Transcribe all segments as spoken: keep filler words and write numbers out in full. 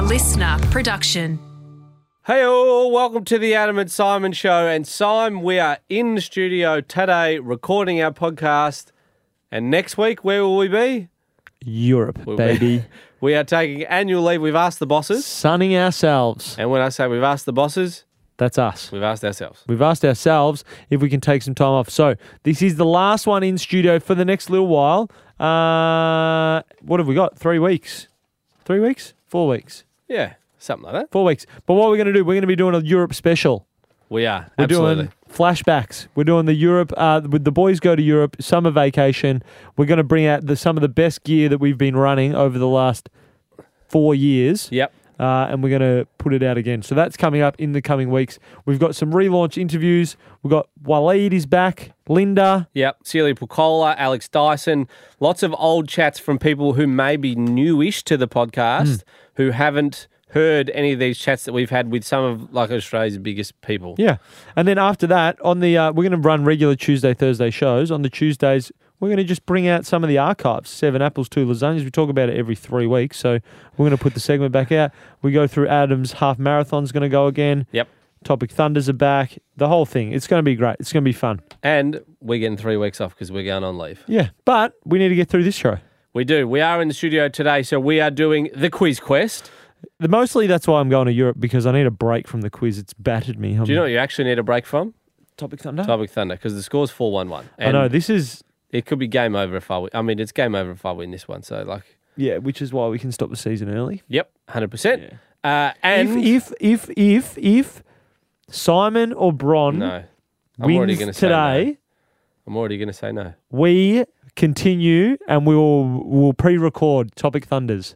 listener production. Hey all, welcome to the Adam and Simon Show. And Simon, we are in the studio today recording our podcast. And next week, where will we be? Europe, We'll baby. Be, we are taking annual leave. We've asked the bosses. Sunning ourselves. And when I say we've asked the bosses, That's us. we've asked ourselves. We've asked ourselves if we can take some time off. So this is the last one in studio for the next little while. Uh, what have we got? Three weeks. Three weeks? Four weeks. Yeah, something like that. Four weeks. But what we're going to do, we're going to be doing a Europe special. We are, We're absolutely. doing flashbacks. We're doing the Europe, uh, with the boys go to Europe, summer vacation. We're going to bring out the, some of the best gear that we've been running over the last four years. Yep. Uh, and we're going to put it out again. So that's coming up in the coming weeks. We've got some relaunch interviews. We've got Waleed is back, Linda. Yep, Celia Pucola, Alex Dyson, lots of old chats from people who may be newish to the podcast, Mm. who haven't heard any of these chats that we've had with some of like Australia's biggest people. Yeah. And then after that, on the uh, we're going to run regular Tuesday, Thursday shows. On the Tuesdays, we're going to just bring out some of the archives. Seven apples, two lasagnas. We talk about it every three weeks. So we're going to put the segment back out. We go through Adam's half marathon's going to go again. Yep. Topic Thunders are back. The whole thing. It's going to be great. It's going to be fun. And we're getting three weeks off because we're going on leave. Yeah. But we need to get through this show. We do. We are in the studio today, so we are doing the quiz quest. The, mostly that's why I'm going to Europe, because I need a break from the quiz. It's battered me. I'm Do you know what you actually need a break from? Topic Thunder? Topic Thunder, because the score's four one one. I know. This is... It could be game over if I win. I mean, it's game over if I win this one. So, like... Yeah, which is why we can stop the season early. Yep, one hundred percent. Yeah. Uh, and... If, if, if, if, if Simon or Bron No. I'm already wins going to say today, no. I'm already going to say no. we continue and we will we'll pre-record Topic Thunders.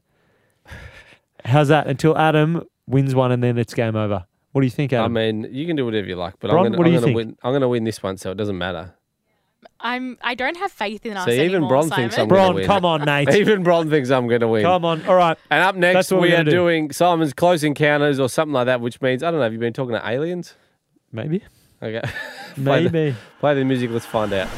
How's that? Until Adam wins one and then it's game over. What do you think, Adam? I mean, you can do whatever you like, but Bron, I'm going what do you to think? win. I'm going to win this one, so it doesn't matter. I'm. I don't have faith in us See, even anymore, Bron Simon. thinks I'm gonna Bron, win. come on, Nate. Even Bron thinks I'm going to win. Come on. All right. And up next, That's what we we're are gonna do. doing Simon's Close Encounters or something like that, which means, I don't know, have you been talking to aliens? Maybe. Okay. play, the, Maybe. play the music, let's find out.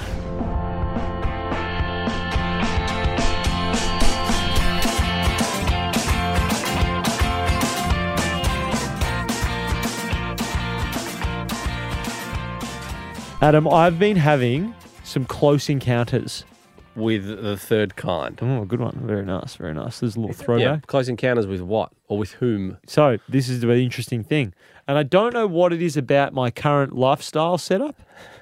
Adam, I've been having some close encounters. With the third kind. Oh, good one. Very nice. Very nice. There's a little Yeah, throwback. Close Encounters with what? Or with whom? So this is the interesting thing. And I don't know what it is about my current lifestyle setup,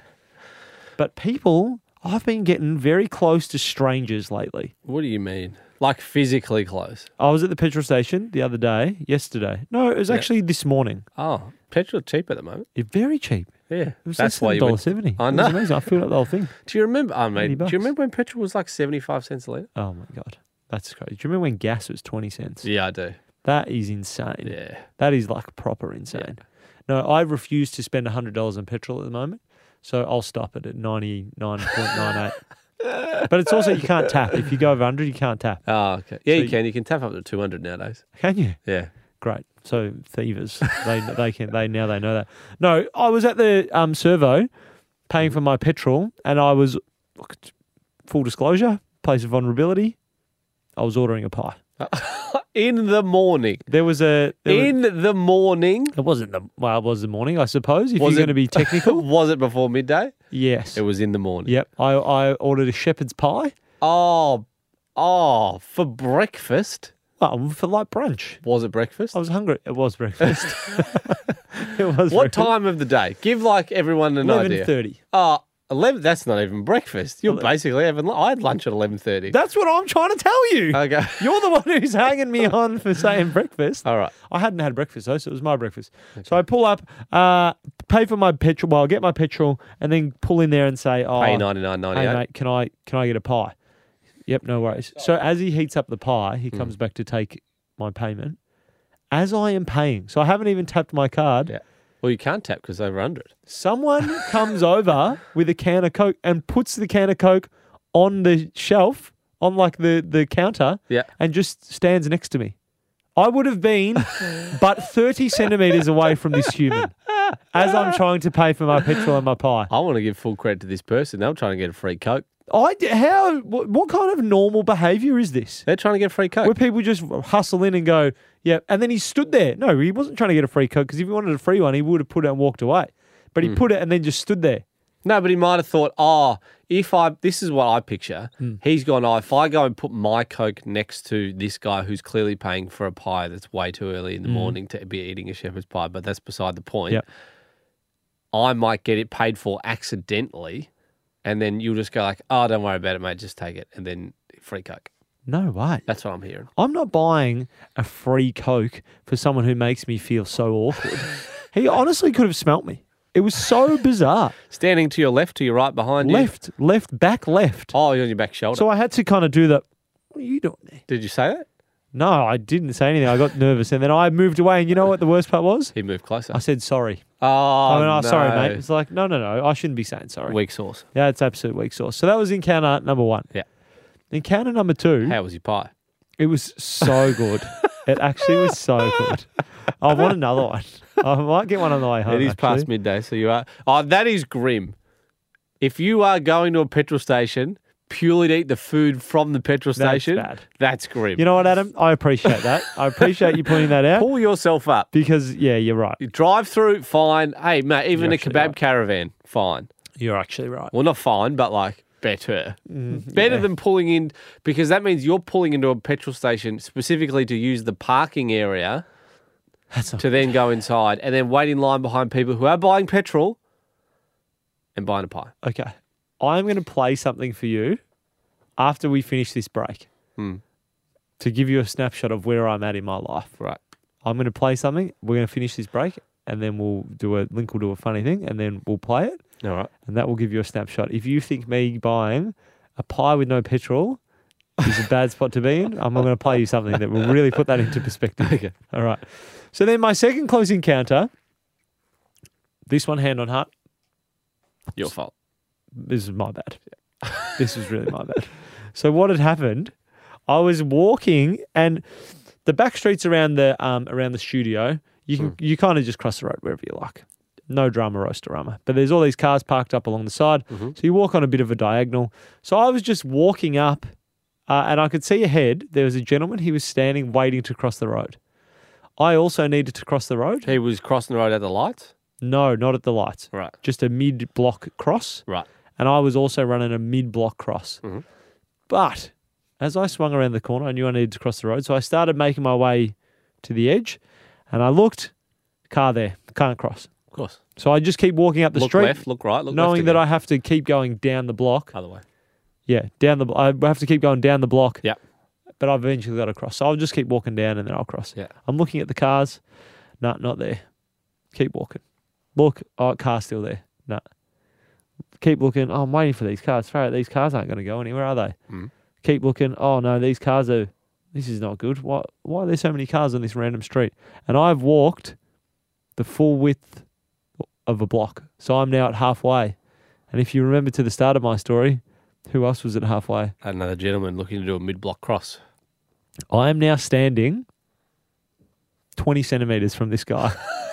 but people, I've been getting very close to strangers lately. What do you mean? Like physically close? I was at the petrol station the other day, yesterday. No, it was Yeah. actually this morning. Oh, petrol cheap at the moment. It's very cheap. Yeah. It was That's less why than you one dollar went. seventy. I It know. was amazing. I filled up the whole thing. Do you remember? I mean, eighty do bucks. you remember when petrol was like seventy-five cents a litre? Oh my God. That's crazy. Do you remember when gas was twenty cents? Yeah, I do. That is insane. Yeah. That is like proper insane. No, I refuse to spend one hundred dollars on petrol at the moment, so I'll stop it at ninety-nine point nine eight. But it's also, you can't tap. If you go over one hundred, you can't tap. Oh, okay. Yeah, So you you- can. You can tap up to two hundred nowadays. Can you? Yeah. Great. So thievers, they they can they now they know that. No, I was at the um servo, paying for my petrol, and I was, full disclosure, place of vulnerability, I was ordering a pie. In the morning. There was a there was- In the morning. it wasn't the well, it was the morning, I suppose. If Was you're it- going to be technical, Was it before midday? yes. It was in the morning. Yep. I I ordered a shepherd's pie. Oh, oh, for breakfast? Well, for like brunch. Was it breakfast? I was hungry. It was breakfast. It was What breakfast. time of the day? Give like everyone an Eleven idea. thirty. Oh, eleven. That's not even breakfast. You're Ele- basically having. I had lunch at eleven thirty. That's what I'm trying to tell you. Okay. You're the one who's hanging me on for saying breakfast. All right. I hadn't had breakfast though, so it was my breakfast. So I pull up, uh, pay for my petrol. Well, I'll get my petrol, and then pull in there and say, "Oh, Pay ninety nine ninety hey eight. mate, can I can I get a pie?" Yep, no worries. So as he heats up the pie, he comes back to take my payment. As I am paying, so I haven't even tapped my card. Yeah. Well, you can't tap because over hundred. Someone comes over with a can of Coke and puts the can of Coke on the shelf, on like the, the counter, Yeah. and just stands next to me. I would have been but thirty centimetres away from this human. as I'm trying to pay for my petrol and my pie. I want to give full credit to this person. They were trying to get a free Coke. I, how, what, what kind of normal behaviour is this? They're trying to get a free Coke. Where people just hustle in and go, yeah, and then he stood there. No, he wasn't trying to get a free Coke because if he wanted a free one, he would have put it and walked away. But he Mm. put it and then just stood there. No, but he might have thought, oh, if I, this is what I picture. Mm. He's gone, oh, if I go and put my Coke next to this guy who's clearly paying for a pie that's way too early in the morning to be eating a shepherd's pie, but that's beside the point. Yep. I might get it paid for accidentally, and then you'll just go like, oh, don't worry about it, mate, just take it, and then free Coke. No way. That's what I'm hearing. I'm not buying a free Coke for someone who makes me feel so awkward. He honestly could have smelt me. It was so bizarre. Standing to your left, to your right, behind you. Left, left, back, left. Oh, you're on your back shoulder. So I had to kind of do the, what are you doing there? Did you say that? No, I didn't say anything. I got nervous and then I moved away. And you know what the worst part was? He moved closer. I said sorry. Oh, I mean, oh, no. sorry, mate. It's like, no, no, no. I shouldn't be saying sorry. Weak sauce. Yeah, it's absolute weak sauce. So that was encounter number one. Yeah. Encounter number two. How was your pie? It was so good. It actually was so good. I want another one. I might get one on the way home. It is actually. past midday, so you are. Oh, that is grim. If you are going to a petrol station purely to eat the food from the petrol That's station, bad. that's grim. You know what, Adam? I appreciate that. I appreciate you pointing that out Pull yourself up. because, yeah, you're right. You drive through, fine. Hey, mate, even You're a actually kebab right. caravan, fine. You're actually right. Well, not fine, but like better. Better Mm, yeah. than pulling in, because that means you're pulling into a petrol station specifically to use the parking area That's not to then go inside and then wait in line behind people who are buying petrol and buying a pie. Okay. I'm going to play something for you after we finish this break Hmm. to give you a snapshot of where I'm at in my life. Right. I'm going to play something. We're going to finish this break and then we'll do a link will do a funny thing and then we'll play it All right. and that will give you a snapshot. If you think me buying a pie with no petrol is a bad spot to be in, I'm going to play you something that will really put that into perspective. Okay. All right. So then my second close encounter, this one hand on heart, Your fault. this is my bad. This was really my bad. So what had happened, I was walking and the back streets around the um around the studio, you can you kind of just cross the road wherever you like. No drama, roasterama. But there's all these cars parked up along the side. Mm-hmm. So you walk on a bit of a diagonal. So I was just walking up uh, and I could see ahead there was a gentleman. He was standing waiting to cross the road. I also needed to cross the road. He was crossing the road at the lights? No, not at the lights. Right. Just a mid-block cross. Right. And I was also running a mid-block cross. Mhm. But as I swung around the corner, I knew I needed to cross the road. So I started making my way to the edge and I looked, car there, can't cross. Of course. So I just keep walking up the look street, left, look right, look knowing left that again. I have to keep going down the block. Other way. Yeah, down the. I have to keep going down the block. Yeah. But I've eventually got to cross. So I'll just keep walking down and then I'll cross. Yeah. I'm looking at the cars. No, not there. Keep walking. Look, oh, car's still there. No. Keep looking. Oh, I'm waiting for these cars. Throw it. These cars aren't going to go anywhere, are they? Mm. Keep looking. Oh no, these cars are. This is not good. Why? Why are there so many cars on this random street? And I've walked the full width of a block, so I'm now at halfway. And if you remember to the start of my story, who else was at halfway? Another gentleman looking to do a mid-block cross. I am now standing twenty centimeters from this guy.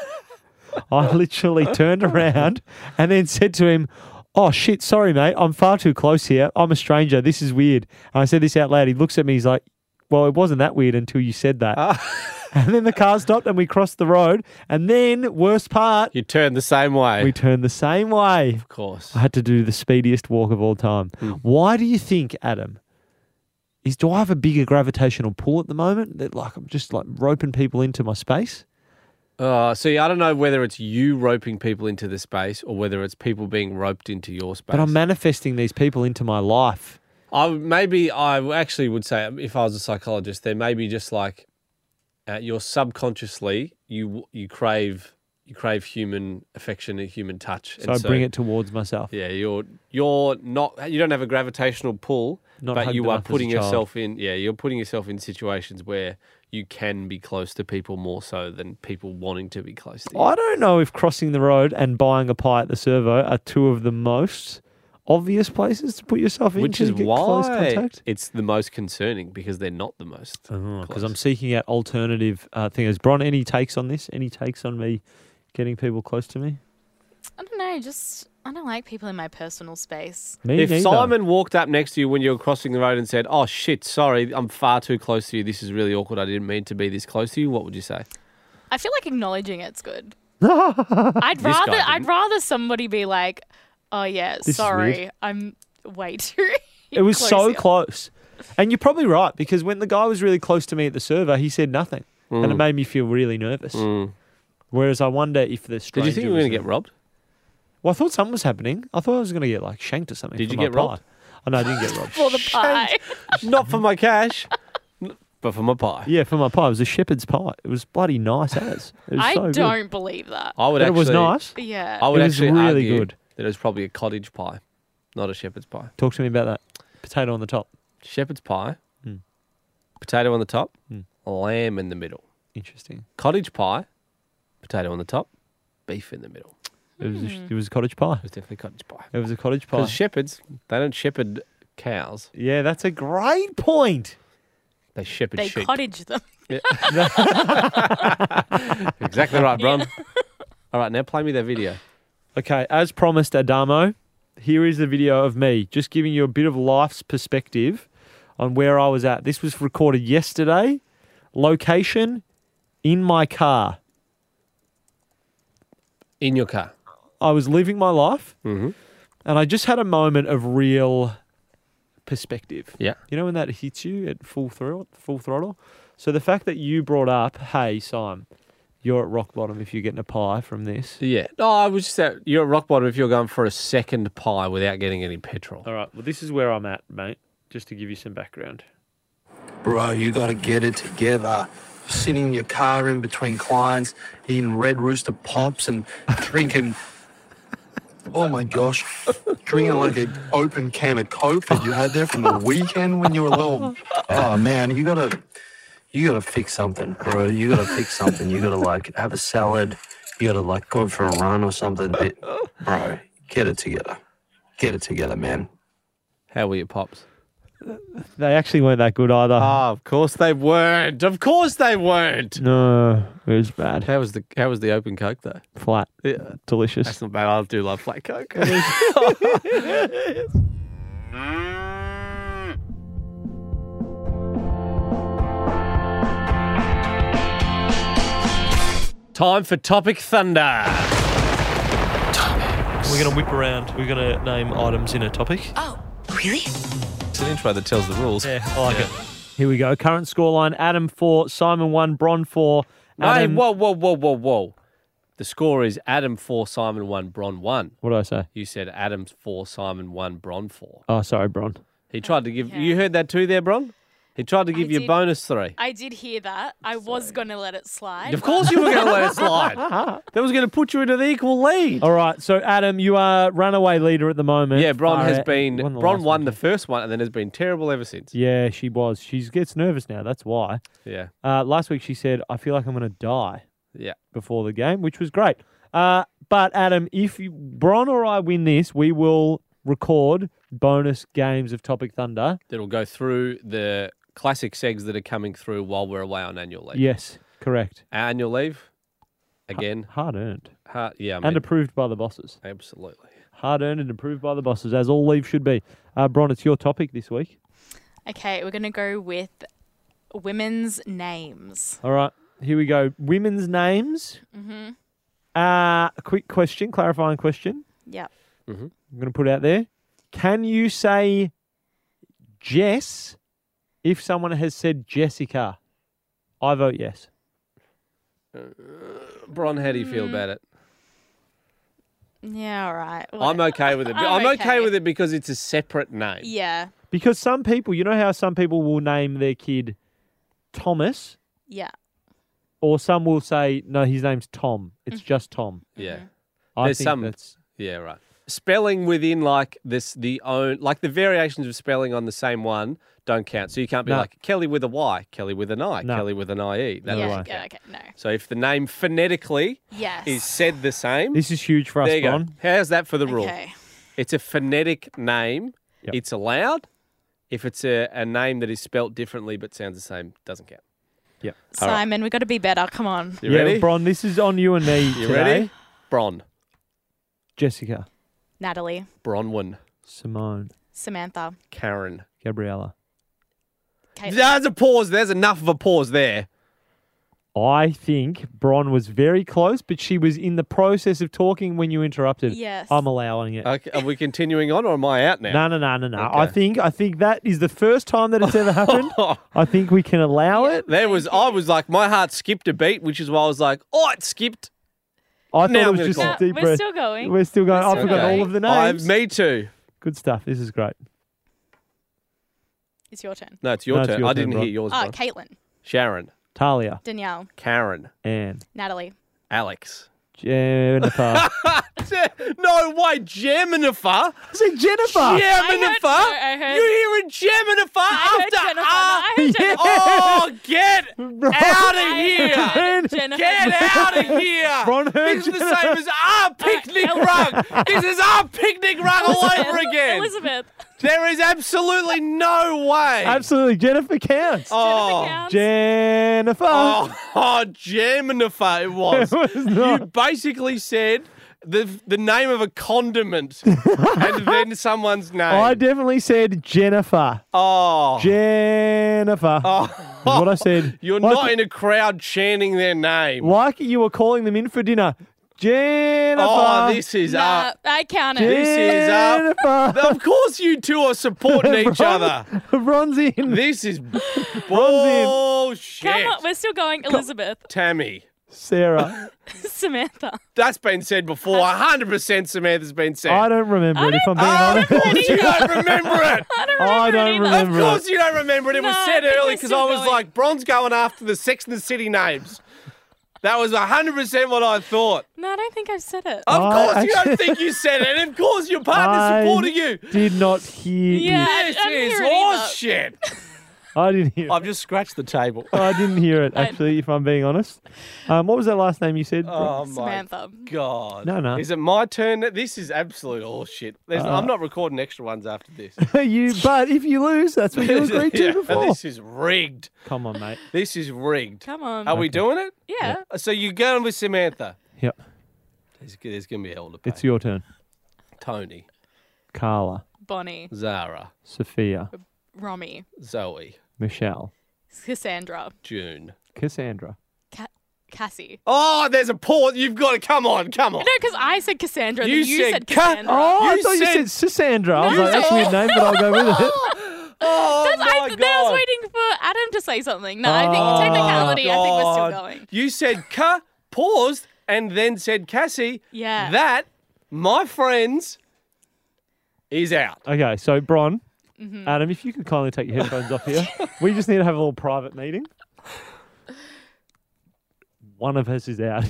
I literally turned around and then said to him, oh, shit, sorry, mate. I'm far too close here. I'm a stranger. This is weird. And I said this out loud. He looks at me. He's like, well, it wasn't that weird until you said that. And then the car stopped and we crossed the road. And then, worst part, You turned the same way. we turned the same way. Of course. I had to do the speediest walk of all time. Hmm. Why do you think, Adam, is do I have a bigger gravitational pull at the moment that like I'm just like roping people into my space? Uh, see, I don't know whether it's you roping people into the space or whether it's people being roped into your space. But I'm manifesting these people into my life. I would- maybe I actually would say, if I was a psychologist, there may be just like uh, you're subconsciously you you crave you crave human affection and human touch. So I bring it towards myself. Yeah, you're you're not you don't have a gravitational pull, Not but hugged you are enough as a putting child. yourself in. Yeah, you're putting yourself in situations where you can be close to people more so than people wanting to be close to you. I don't know if crossing the road and buying a pie at the servo are two of the most obvious places to put yourself Which into is to get close why contact. it's the most concerning because they're not the most. Because close. I'm seeking out alternative uh, things. Bron, any takes on this? Any takes on me Getting people close to me. I don't know. Just I don't like people in my personal space. Me If neither. Simon walked up next to you when you were crossing the road and said, "Oh shit, sorry, I'm far too close to you. This is really awkward. I didn't mean to be this close to you," what would you say? I feel like acknowledging it's good. I'd This guy rather I'd didn't. rather somebody be like, "Oh yeah, is sorry, weird. I'm way too." It was close so here." close. And you're probably right, because when the guy was really close to me at the server, he said nothing. And it made me feel really nervous. Mm. Whereas I wonder if the Did stranger you think you were was going to there. get robbed? Well, I thought something was happening. I thought I was going to get like shanked or something. Did for you my get robbed? pie. Oh, no, I didn't get robbed. For the pie. Not for my cash, but for my pie. Yeah, for my pie. It was a shepherd's pie. It was bloody nice as. It was I so good. don't believe that. I would But it actually. was nice. Yeah. I would It was actually really argue good. that it was probably a cottage pie, not a shepherd's pie. Talk to me about that. Potato on the top. Shepherd's pie, Mm. potato on the top, Mm. lamb in the middle. Interesting. Cottage pie, potato on the top, beef in the middle. It was, a, Hmm. it was a cottage pie. It was definitely cottage pie. It was a cottage pie. Because shepherds, they don't shepherd cows, Yeah, that's a great point. they shepherd they sheep. cottage them. Exactly right, Bron. All right, now play me that video. Okay, as promised, Adamo, here is the video of me just giving you a bit of life's perspective on where I was at. This was recorded yesterday. Location, in my car. In your car. I was living my life Mm-hmm. and I just had a moment of real perspective. Yeah. You know when that hits you at full throttle, full throttle? So the fact that you brought up, hey, Simon, you're at rock bottom if you're getting a pie from this. Yeah. No, I was just at, you're at rock bottom if you're going for a second pie without getting any petrol. All right, well, this is where I'm at, mate, just to give you some background. Bro, you gotta get it together. Sitting in your car in between clients, eating Red Rooster Pops and drinking, oh my gosh, drinking like an open can of Coke that you had there from the weekend when you were little. Oh man, you gotta, you gotta fix something, bro. You gotta fix something. You gotta like have a salad. You gotta like go for a run or something. But, bro, get it together. Get it together, man. How were your pops? They actually weren't that good either. Oh, of course they weren't. Of course they weren't. No, it was bad. How was the How was the open Coke though? Flat. Yeah, Delicious. that's not bad. I do love flat Coke. Time for Topic Thunder. We're going to whip around. We're going to name items in a topic. Oh, really? It's an intro that tells the rules. Yeah, I like it. Here we go. Current scoreline, Adam four, Simon one, Bron four. Wait, Adam, whoa, whoa, whoa, whoa, whoa. The score is Adam four, Simon one, Bron one. What did I say? You said Adam four, Simon one, Bron four. Oh, sorry, Bron. He tried to give. Yeah. You heard that too, there, Bron. He tried to give you a did. bonus three. I did hear that. I was going to let it slide. Of course, you were going to let it slide. That was going to put you into the equal lead. All right, so Adam, you are runaway leader at the moment. Yeah, Bron Far has out- been. won the Bron last won one. the first one and then has been terrible ever since. Yeah, she was. She gets nervous now. That's why. Yeah, Uh, last week she said, I feel like I'm going to die yeah. before the game, which was great. Uh, but Adam, if you, Bron or I win this, we will record bonus games of Topic Thunder. It'll go through the classic segs that are coming through while we're away on annual leave. Yes, correct. Annual leave, again. Hard earned. Ha- yeah, I mean, And approved by the bosses. absolutely. Hard earned and approved by the bosses, as all leave should be. Uh, Bron, it's your topic this week. Okay, we're going to go with women's names. All right, here we go. Women's names. Mm-hmm. Uh, a quick question, clarifying question. Yep. I'm going to put out there. Can you say Jess if someone has said Jessica? I vote yes. Bron, how do you feel about it? Yeah, all right. I'm okay with it. I'm I'm okay okay. with it because it's a separate name. Yeah. Because some people, you know how some people will name their kid Thomas, Yeah. or some will say, no, his name's Tom. It's just Tom. Yeah. I There's think some- that's... Yeah, right. Spelling within like this, the own, like the variations of spelling on the same one don't count. So you can't be No. like Kelly with a Y, Kelly with an I, No. Kelly with an I E. That No yeah, doesn't way. yeah, count. okay, no. So if the name phonetically Yes. is said the same, This is huge for us, there you go. Bron. How's that for the rule? Okay. It's a phonetic name. Yep. It's allowed. If it's a, a name that is spelt differently but sounds the same, doesn't count. Yep. Simon, we got to be better. Come on. You yeah, ready? Bron, this is on you and me You today. ready? Bron. Jessica, Natalie, Bronwyn. Simone, Samantha, Karen. Gabriella. Kate. There's a pause. There's enough of a pause there. I think Bron was very close, but she was in the process of talking when you interrupted. Yes. I'm allowing it. Okay, are we continuing on or am I out now? No, no, no, no, no. Okay. I think I think that is the first time that it's ever happened. I think we can allow Yeah. it. There was, I was like, my heart skipped a beat, which is why I was like, oh, it skipped. I thought Now it I'm was gonna just call a it. deep We're breath. still going. We're still going. We're I still forgot going. all of the I, names. me too. Good stuff. This is great. It's your turn. No, it's your No, it's turn. your I turn, didn't bro. hear yours, Oh, bro. Caitlin, Sharon. Talia, Danielle, Karen. Anne, Natalie, Alex. Jennifer. No way, Geminifer. I said Jennifer. Geminifer. no, I heard- You're hearing Geminifer I heard after Jennifer. ah, No, I heard Jennifer. Oh, get out of I here. heard Jennifer. Get out of here! Bron heard This is the Jennifer. same as our picnic Ellen. rug. This is our picnic rug all over again. Elizabeth. There is absolutely no way. Absolutely. Jennifer counts. Oh, Jennifer counts. Jennifer. oh, oh, Geminifer it was. It was You not. basically said the the name of a condiment and then someone's name. I definitely said Jennifer. oh. Jennifer. oh. Is what I said. You're like, not in a crowd chanting their name. like you were calling them in for dinner. Jennifer. Oh, this is Nah, up. I counted. This is up. Jennifer. Of course you two are supporting each Bron- other. Bron's in. This is in. bullshit. Come on, we're still going. Elizabeth, Tammy. Sarah. Samantha. That's been said before. one hundred percent Samantha's been said. I don't remember it if I'm being Oh, honest. of course you don't remember it. I don't remember I don't it either. remember Of course you don't remember it. It was No, said I think early we're because still I was going. like, Bron's going after the Sex and the City names. That was one hundred percent what I thought. No, I don't think I've said it. Of I course you don't actually- think you said it. And of course your partner's I supporting you. did not hear Yeah. you. I- This I didn't is hear it either. horse shit. I didn't hear it. I've just scratched the table. I didn't hear it, I- actually, if I'm being honest. Um, what was that last name you said? Bron? Oh, my Samantha. God. No, no. Is it my turn? This is absolute horseshit. There's, Uh, I'm not recording extra ones after this. you, but if you lose, that's what you agreed to Yeah, before. This is rigged. Come on, mate. This is rigged. Come on. Are we doing it? yeah. So you're going with Samantha. Yep. There's, there's going to be hell to pay. It's your turn. Tony, Carla, Bonnie, Zara, Sophia, Romy, Zoe, Michelle, Cassandra, June. Cassandra. Ca- Cassie. Oh, there's a pause. You've got to come on, come on. No, because I said Cassandra. You then you said said, Ca- Cassandra. Oh, I You thought you said- said Cassandra. I was No, like, that's a no. weird name, but I'll go with it. Oh, That's- I, my then I God. was waiting for Adam to say something. No, I think Oh, technicality. I think we're still God. going. You said Ca, paused, and then said Cassie. Yeah. That, my friends, is out. Okay, so Bron, Mm-hmm. Adam, if you could kindly take your headphones off here. We just need to have a little private meeting. One of us is out.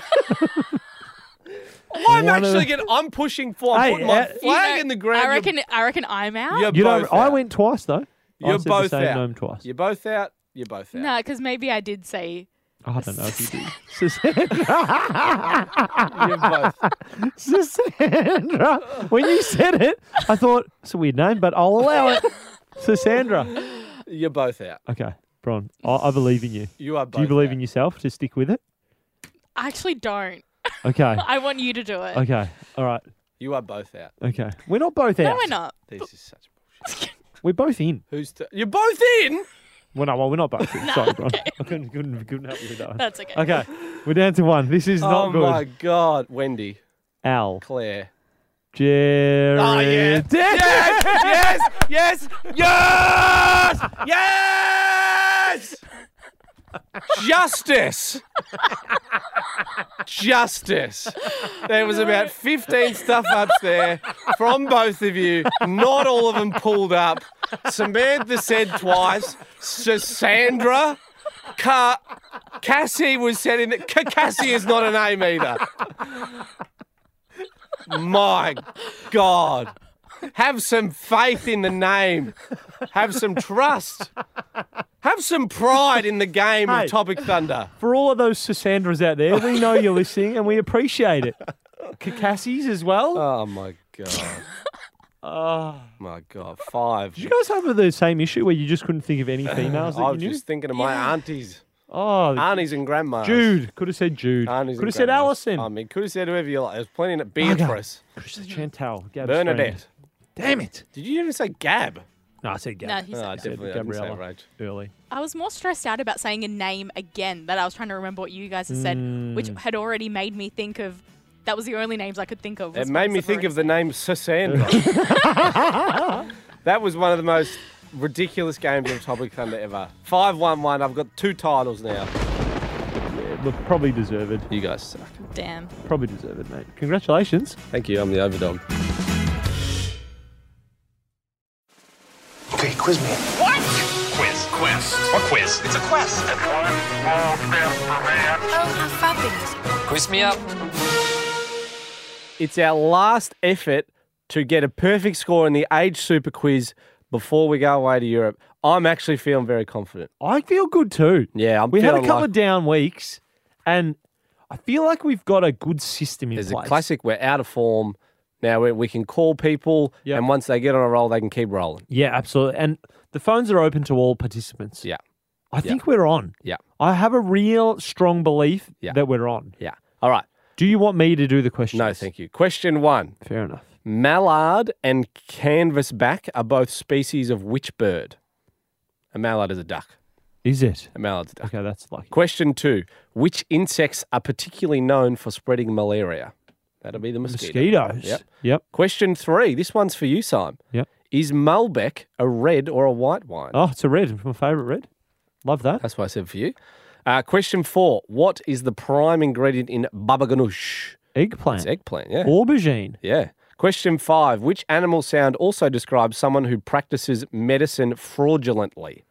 I'm One of actually the- getting, I'm pushing for, I'm Hey, putting my uh, flag You know, in the ground. I You're- reckon. I reckon I'm out. You're You know, both I out. went twice though. I You're said both the same out. name twice. You're both out. You're both out. No, because maybe I did say. I don't know if you did. Cassandra. You're both. Cassandra. When you said it, I thought it's a weird name, but I'll allow it. Cassandra. You're both out. Okay, Bron, I, I believe in you. You are both Do you believe out. in yourself to stick with it? I actually don't. Okay. I want you to do it. Okay. All right. You are both out. Okay. We're not both out. No, we're not. This is such bullshit. We're both in. Who's t- You're both in? Well, no, well, we're not both in. Sorry, Bron. I couldn't, couldn't, couldn't help you with that one. That's okay. Okay. We're down to one. This is not oh good. my God. Wendy. Al. Claire. Jared. Oh, yeah. Yes! Yes! Yes! Yes! Yes! Justice! Justice. There was about fifteen stuff ups there from both of you. Not all of them pulled up. Samantha said twice. Cassandra. Ca- Cassie was said in the... Ca- Cassie is not a name either. My God. Have some faith in the name. Have some trust. Have some pride in the game Hey. of Topic Thunder. For all of those Cassandras out there, we know you're listening and we appreciate it. Cacassies as well. Oh, my God. Oh. My God. Five. Did you guys have the same issue where you just couldn't think of any females that I you was knew? just thinking of my Yeah. aunties. Oh, Aunties and grandmas. Jude. Could have said Jude. Aunties Could and have said grandmas. Allison. I mean, could have said whoever you like. There's plenty in it. Beatrice. Could have said Chantal. Gab's Bernadette. friend. Damn it. Did you even say Gab? No, I said Gab. No, he No, said I that. definitely I didn't say Gabriella. Rach. Early. I was more stressed out about saying a name again that I was trying to remember what you guys had said, which had already made me think of. That was the only names I could think of. It was made ones me I've think already of the said. name Sassandra. That was one of the most ridiculous games of Topic Thunder ever. five one one. I've got two titles now. Yeah, look, probably deserved. You guys suck. Damn. Probably deserved, mate. Congratulations. Thank you. I'm the overdog. Okay, quiz me. What? Quiz. Quest. What quiz? It's a quest. It's one small step for man. Oh, how fabulous. Quiz me up. It's our last effort to get a perfect score in the Age Super Quiz before we go away to Europe. I'm actually feeling very confident. I feel good too. Yeah, I'm We had a feeling couple like of down weeks, and I feel like we've got a good system in there's place. a classic. We're out of form. Now we, we can call people, Yep. and once they get on a roll, they can keep rolling. Yeah, absolutely. And the phones are open to all participants. Yeah. I think we're on. Yeah. I have a real strong belief Yeah. that we're on. Yeah. All right. Do you want me to do the questions? No, thank you. Question one. Fair enough. Mallard and canvasback are both species of which bird? A mallard is a duck. Is it? A mallard's a duck. Okay, that's lucky. Question two. Which insects are particularly known for spreading malaria? That'll be the mosquito. Mosquitoes. Yep. Yep. Question three. This one's for you, Simon. Yep. Is Malbec a red or a white wine? Oh, it's a red. It's my favourite red. Love that. That's what I said for you. Uh, question four. What is the prime ingredient in baba ganoush? Eggplant. It's eggplant, yeah. Aubergine. Yeah. Question five. Which animal sound also describes someone who practices medicine fraudulently?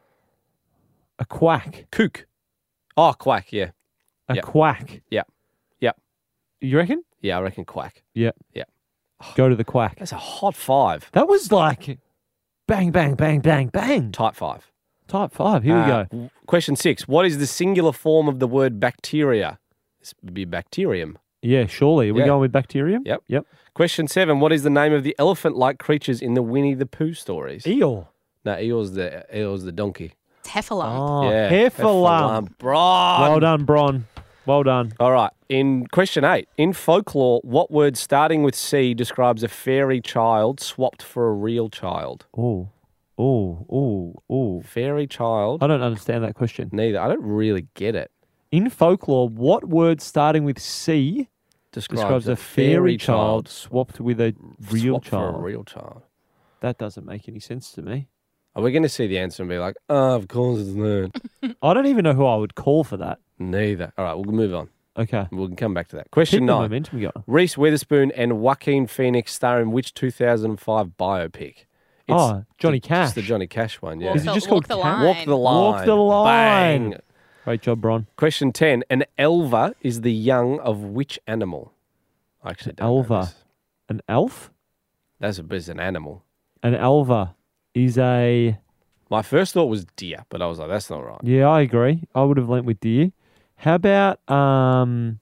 A quack. Kook. Oh, quack, yeah. A Yep. quack. Yep. Yep. You reckon? Yeah, I reckon quack. Yep. Yep. Go to the quack. That's a hot five. That was like bang, bang, bang, bang, bang. Type five. Type five. Here we Uh, go. w- Question six. What is the singular form of the word bacteria? This would be bacterium. Yeah, surely. Are we yeah. going with bacterium? Yep. Yep. Question seven. What is the name of the elephant-like creatures in the Winnie the Pooh stories? Eel. No, eel's the eel's the donkey. It's Heffalump. Oh, yeah. heffalump. Bron. Well done, Bron. Well done. All right. In question eight, in folklore, what word starting with C describes a fairy child swapped for a real child? Oh, oh, oh, oh. Fairy child? I don't understand that question. Neither. I don't really get it. In folklore, what word starting with C Describes, describes a fairy child swapped with a real swapped child? For a real child. That doesn't make any sense to me. Are we going to see the answer and be like, oh, of course it's not? I don't even know who I would call for that. Neither. All right, we'll move on. Okay. We can come back to that. Keep Question the nine. momentum going. Reese Witherspoon and Joaquin Phoenix star in which two thousand five biopic? Oh, Johnny the, Cash. It's the Johnny Cash one, yeah. Walk Is it the, just walk called the Cat? line. Walk the line. Walk the line. Bang. Great job, Bron. Question ten. An elva is the young of which animal? I actually don't know Elva. this. An elf? That's a, it's an animal. An elva is a... My first thought was deer, but I was like, that's not right. Yeah, I agree. I would have lent with deer. How about um,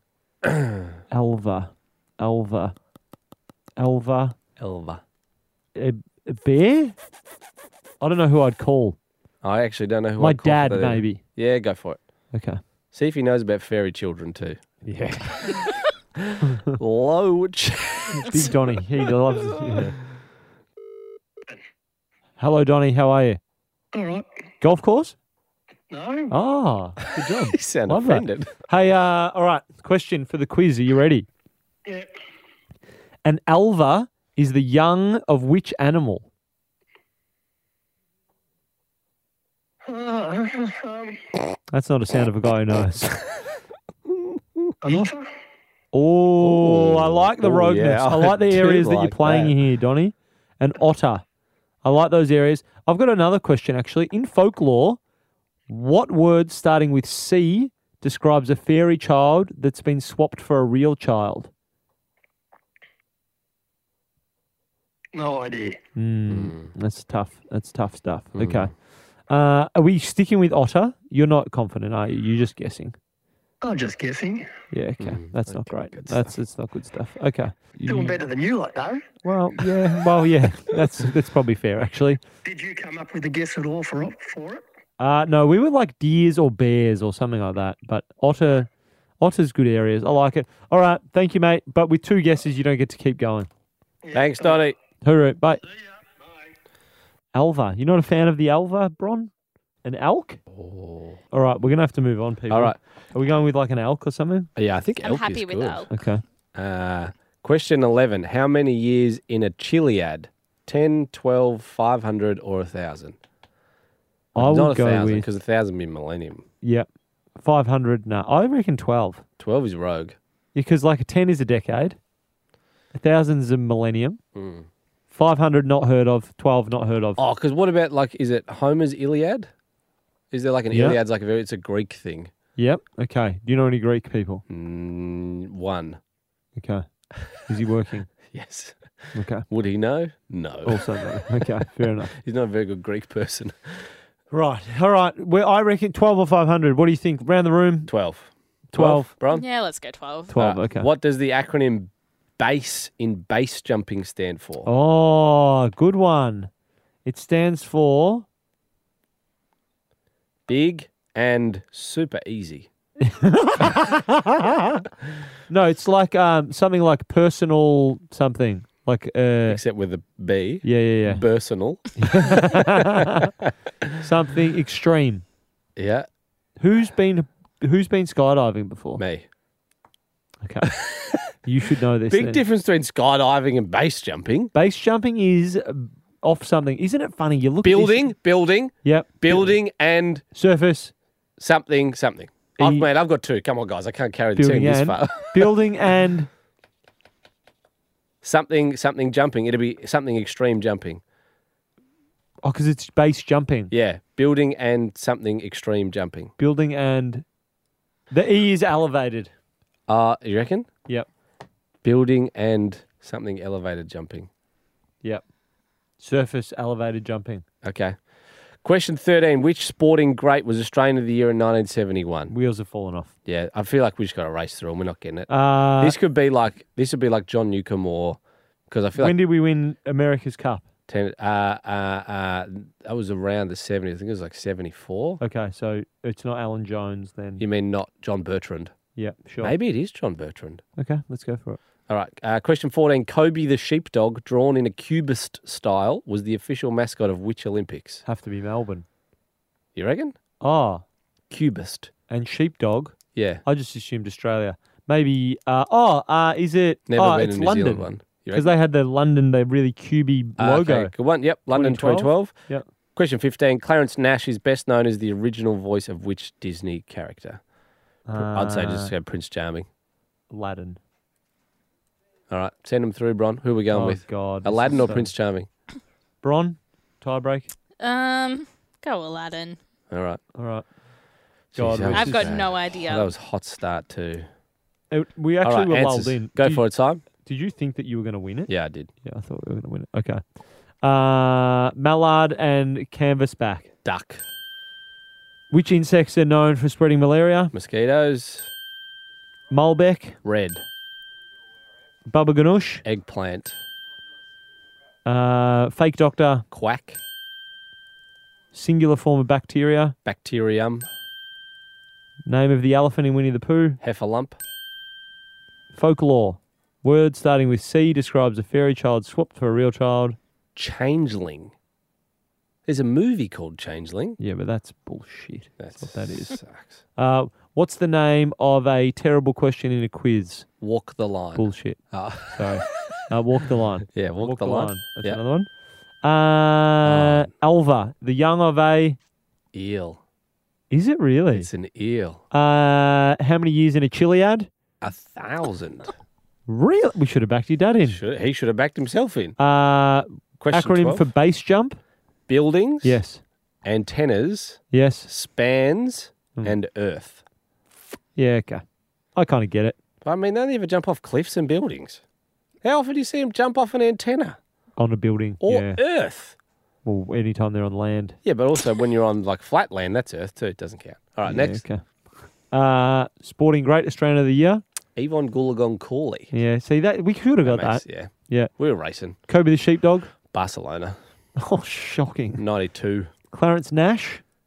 elva? Elva. Elva. Elva. A, a bear? I don't know who I'd call. I actually don't know who My I'd call for dad, that. maybe. Yeah, go for it. Okay. See if he knows about fairy children too. Yeah. Low ch- Big Donny. He loves it. Yeah. Hello, Donny. How are you? All right. Golf course? No. Ah, good job. He sounded Love that. offended. Hey, uh, all right. Question for the quiz. Are you ready? Yeah. An alva is the young of which animal? um, That's not a sound of a guy who knows. Another? Oh, I like the Ooh, rogueness. yeah, I like the I do areas that you're like playing that. in here, Donny. An otter. I like those areas. I've got another question, actually. In folklore, what word starting with C describes a fairy child that's been swapped for a real child? No idea. Mm, That's tough. That's tough stuff. Okay. Uh, are we sticking with otter? You're not confident, are you? You're just guessing. I'm just guessing. Yeah, okay. Mm, That's not okay, great. good That's it's not good stuff. Okay. Doing You- better than you, like, though. Well, yeah. Well, yeah. That's that's probably fair, actually. Did you come up with a guess at all for, for it? Uh, no, we were like deers or bears or something like that. But otter, otter's good areas. I like it. All right, thank you, mate. But with two guesses, you don't get to keep going. Thanks, Donny. Hooroo, bye. Alva. You're not a fan of the Alva, Bron? An elk? Oh. All right, we're going to have to move on, people. All right. Are we going with like an elk or something? Yeah, I think I'm elk happy is with good. elk. Okay. Uh, question eleven. How many years in a Chiliad? ten, twelve, five hundred, or one thousand? I Not will a go thousand, with, because one thousand be millennium. yep, five hundred. No, I reckon twelve. twelve is rogue. Because like a ten is a decade, a thousand is a millennium, Mm. five hundred not heard of, twelve not heard of. Oh, because what about, like, is it Homer's Iliad? Is there like an Yeah. Iliad's like a very, it's a Greek thing? Yep. Okay. Do you know any Greek people? Mm, one. Okay. Is he working? Yes. Okay. Would he know? No. Also no. Okay. Fair enough. He's not a very good Greek person. Right. All right. Well, I reckon twelve or five hundred. What do you think? Round the room. twelve. twelve. Bron? Yeah, let's go twelve. twelve. Uh, Okay. What does the acronym BASE in base jumping stand for? Oh, good one. It stands for. Big and super easy. No, it's like um something like personal something like uh Except with a B. yeah yeah Personal. yeah something extreme. Yeah. Who's been who's been skydiving before? Me. Okay, you should know this. Big then. difference between skydiving and base jumping. Base jumping is uh, off something, isn't it? Funny you look Building, At building, this, yep. building, and Surface. something, something. I've, E- mate, I've got two. Come on, guys. I can't carry the Building team this and far. building and something, something jumping. It'll be something extreme jumping. oh, because it's base jumping. Yeah. Building and something extreme jumping. Building and the E is elevated. Uh, you reckon? Yep. Building and something elevated jumping. Yep. Surface elevated jumping. Okay. Question thirteen. Which sporting great was Australian of the Year in nineteen seventy-one? Wheels have fallen off. Yeah, I feel like we just got to race through them. We're not getting it. Uh, this could be like this would be like John Newcombe or because I feel when like did we win America's Cup? ten, uh, uh, uh, that was around the seventies. I think it was like seventy-four. Okay, so it's not Alan Jones then. You mean not John Bertrand? Yeah, sure. Maybe it is John Bertrand. Okay, let's go for it. All right. Uh, question fourteen. Kobe the sheepdog, drawn in a cubist style, was the official mascot of which Olympics? Have to be Melbourne. You reckon? Oh, Cubist. and sheepdog. Yeah. I just assumed Australia. Maybe. Uh, oh, uh, is it? Never oh, been it's a New London. Zealand one. You Because reckon? they had the London, the really cubey Ah, logo. Okay, good one. Yep. London twenty twenty twelve. Yep. Question fifteen. Clarence Nash is best known as the original voice of which Disney character? I'd say just Uh, go Prince Charming. Aladdin. All right. Send them through, Bron. Who are we going Oh, with? God. this Aladdin is or so- Prince Charming? Bron? Tiebreak? Um, go Aladdin. All right. All right. Jeez, God, that this was I've got bad. no Oh, idea. that was a hot start too. It- we All actually right, were answers. lulled in. Go did, for it, Simon. Did you think that you were going to win it? Yeah, I did. Yeah, I thought we were going to win it. Okay. Uh, mallard and canvasback. Duck. Which insects are known for spreading malaria? Mosquitoes. Mulbeck, Red. Baba Ganoush, Eggplant. uh, fake doctor, Quack. singular form of bacteria, Bacterium. name of the elephant in Winnie the Pooh, Heffalump. folklore. Word starting with C describes a fairy child swapped for a real child. Changeling. There's a movie called Changeling. Yeah, but that's bullshit. That's what that is. Sucks. Uh, what's the name of a terrible question in a quiz? Walk the line. Bullshit. Ah. Sorry. uh, walk the line. Yeah, walk, the, line. That's Yeah. another one. Uh, Um, Alva, the young of a. Eel. Is it really? It's an eel. Uh, how many years in a Chiliad? A thousand. Really? We should have backed your dad in. Should, he should have backed himself in. Uh, Question acronym twelve. for base jump? Buildings. Yes. Antennas. Yes. Spans. Hmm. And earth. Yeah, okay. I kind of get it. I mean, they don't even jump off cliffs and buildings. How often do you see them jump off an antenna? On a building. Or yeah. earth? Well, anytime they're on land. Yeah, but also when you're on like flat land, that's earth too. It doesn't count. All right, Yeah, next. Okay. Uh, sporting great Australian of the year. Yvonne Goolagong Cooley. Yeah, see that we could have got makes- that. Yeah. Yeah. We were racing. Kobe the sheepdog. Barcelona. Oh, shocking. ninety-two. Clarence Nash.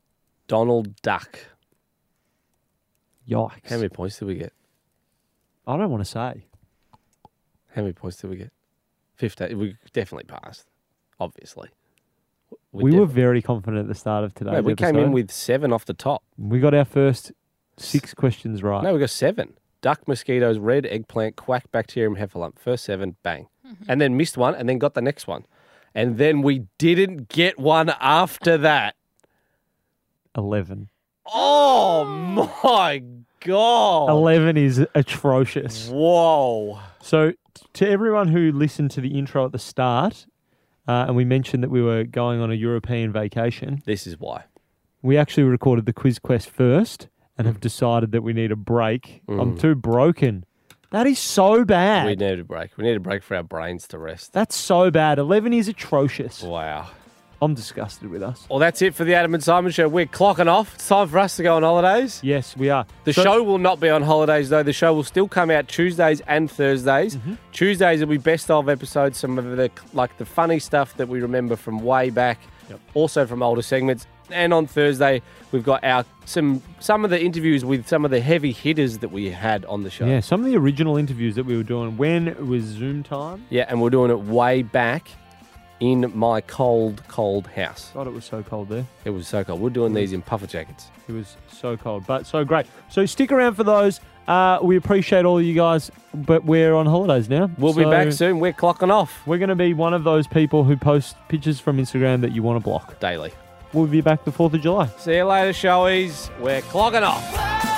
Donald Duck. Yikes. How many points did we get? I don't want to say. How many points did we get? fifteen. We definitely passed, obviously. We, were defi- very confident at the start of today. No, we came in with seven off the top. We got our first six questions right. No, we got seven. Duck, mosquitoes, red eggplant, quack, bacterium, heffalump. First seven, bang. And then missed one and then got the next one. And then we didn't get one after that. eleven. Oh, my God. eleven is atrocious. Whoa. So, t- to everyone who listened to the intro at the start, uh, and we mentioned that we were going on a European vacation, This is why. we actually recorded the Quiz Quest first and have decided that we need a break. I'm too broken. That is so bad. We need a break. We need a break for our brains to rest. That's so bad. eleven is atrocious. Wow. I'm disgusted with us. Well, that's it for the Adam and Simon Show. We're clocking off. It's time for us to go on holidays. Yes, we are. The So- show will not be on holidays, though. The show will still come out Tuesdays and Thursdays. Mm-hmm. Tuesdays will be best of episodes, some of the like the funny stuff that we remember from way back, Yep. also from older segments. And on Thursday, we've got our some some of the interviews with some of the heavy hitters that we had on the show. Yeah, some of the original interviews that we were doing when it was Zoom time. Yeah, and we're doing it way back in my cold, cold house. God, it was so cold there. It was so cold. We're doing these in puffer jackets. It was so cold, but so great. So stick around for those. Uh, we appreciate all of you guys, but we're on holidays now. We'll be So back soon. We're clocking off We're going to be one of those people who post pictures from Instagram that you want to block. daily. We'll be back the fourth of July. See you later, showies. We're clocking off.